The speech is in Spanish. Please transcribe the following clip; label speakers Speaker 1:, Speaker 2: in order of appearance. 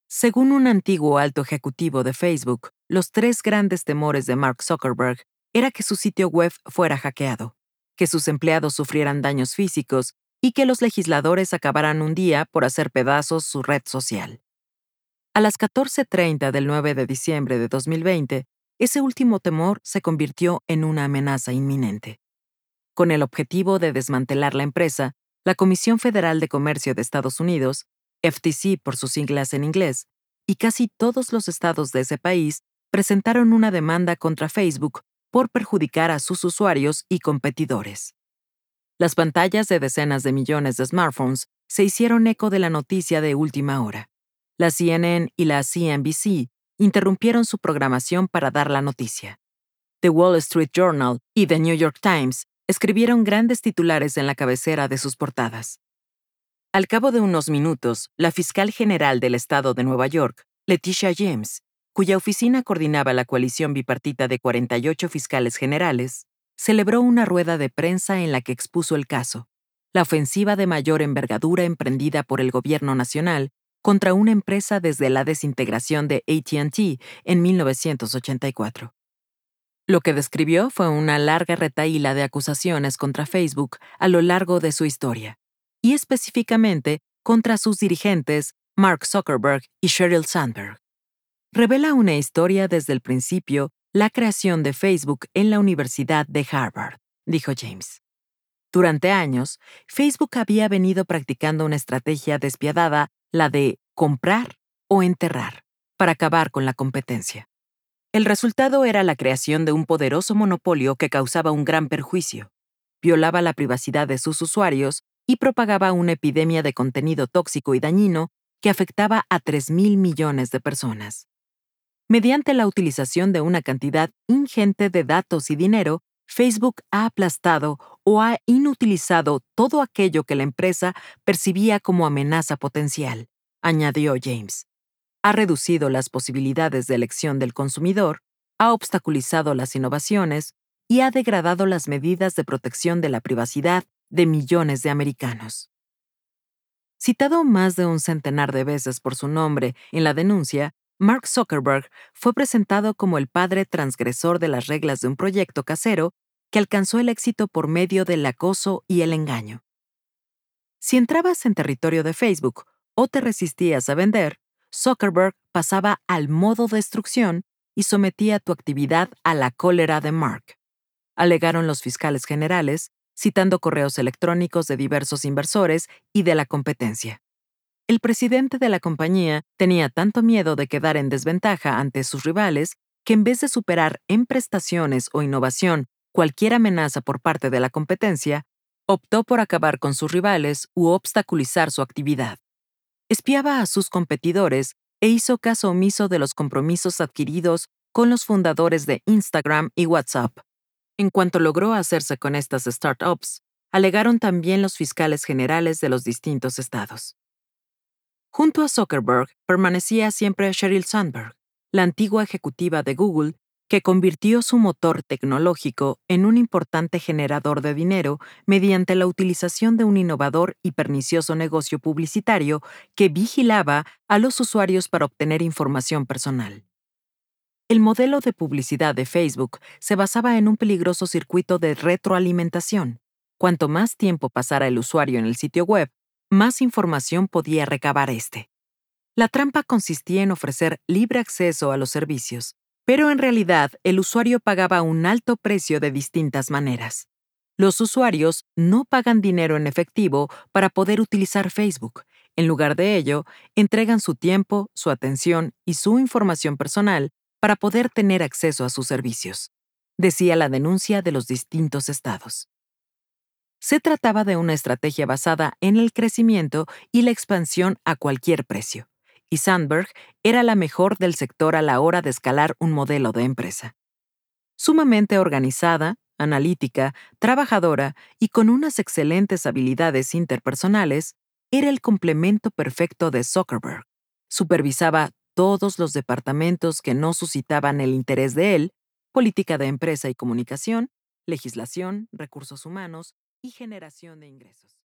Speaker 1: Según un antiguo alto ejecutivo de Facebook, los tres grandes temores de Mark Zuckerberg era que su sitio web fuera hackeado, que sus empleados sufrieran daños físicos y que los legisladores acabaran un día por hacer pedazos su red social. A las 14:30 del 9 de diciembre de 2020, ese último temor se convirtió en una amenaza inminente. Con el objetivo de desmantelar la empresa, la Comisión Federal de Comercio de Estados Unidos, FTC por sus siglas en inglés, y casi todos los estados de ese país presentaron una demanda contra Facebook por perjudicar a sus usuarios y competidores. Las pantallas de decenas de millones de smartphones se hicieron eco de la noticia de última hora. La CNN y la CNBC interrumpieron su programación para dar la noticia. The Wall Street Journal y The New York Times escribieron grandes titulares en la cabecera de sus portadas. Al cabo de unos minutos, la fiscal general del estado de Nueva York, Letitia James, cuya oficina coordinaba la coalición bipartita de 48 fiscales generales, celebró una rueda de prensa en la que expuso el caso, la ofensiva de mayor envergadura emprendida por el gobierno nacional contra una empresa desde la desintegración de AT&T en 1984. Lo que describió fue una larga retahíla de acusaciones contra Facebook a lo largo de su historia, y específicamente contra sus dirigentes Mark Zuckerberg y Sheryl Sandberg. Revela una historia desde el principio la creación de Facebook en la Universidad de Harvard, dijo James. Durante años, Facebook había venido practicando una estrategia despiadada, la de comprar o enterrar, para acabar con la competencia. El resultado era la creación de un poderoso monopolio que causaba un gran perjuicio, violaba la privacidad de sus usuarios y propagaba una epidemia de contenido tóxico y dañino que afectaba a 3.000 millones de personas. Mediante la utilización de una cantidad ingente de datos y dinero, Facebook ha aplastado o ha inutilizado todo aquello que la empresa percibía como amenaza potencial, añadió James. Ha reducido las posibilidades de elección del consumidor, ha obstaculizado las innovaciones y ha degradado las medidas de protección de la privacidad de millones de americanos. Citado más de un centenar de veces por su nombre en la denuncia, Mark Zuckerberg fue presentado como el padre transgresor de las reglas de un proyecto casero que alcanzó el éxito por medio del acoso y el engaño. Si entrabas en territorio de Facebook o te resistías a vender, Zuckerberg pasaba al modo destrucción y sometía tu actividad a la cólera de Mark, alegaron los fiscales generales, citando correos electrónicos de diversos inversores y de la competencia. El presidente de la compañía tenía tanto miedo de quedar en desventaja ante sus rivales que en vez de superar en prestaciones o innovación cualquier amenaza por parte de la competencia, optó por acabar con sus rivales u obstaculizar su actividad. Espiaba a sus competidores e hizo caso omiso de los compromisos adquiridos con los fundadores de Instagram y WhatsApp. En cuanto logró hacerse con estas startups, alegaron también los fiscales generales de los distintos estados. Junto a Zuckerberg permanecía siempre Sheryl Sandberg, la antigua ejecutiva de Google, que convirtió su motor tecnológico en un importante generador de dinero mediante la utilización de un innovador y pernicioso negocio publicitario que vigilaba a los usuarios para obtener información personal. El modelo de publicidad de Facebook se basaba en un peligroso circuito de retroalimentación. Cuanto más tiempo pasara el usuario en el sitio web, más información podía recabar éste. La trampa consistía en ofrecer libre acceso a los servicios, pero en realidad el usuario pagaba un alto precio de distintas maneras. Los usuarios no pagan dinero en efectivo para poder utilizar Facebook. En lugar de ello, entregan su tiempo, su atención y su información personal para poder tener acceso a sus servicios, decía la denuncia de los distintos estados. Se trataba de una estrategia basada en el crecimiento y la expansión a cualquier precio, y Sandberg era la mejor del sector a la hora de escalar un modelo de empresa. Sumamente organizada, analítica, trabajadora y con unas excelentes habilidades interpersonales, era el complemento perfecto de Zuckerberg. Supervisaba todos los departamentos que no suscitaban el interés de él: política de empresa y comunicación, legislación, recursos humanos y generación de ingresos.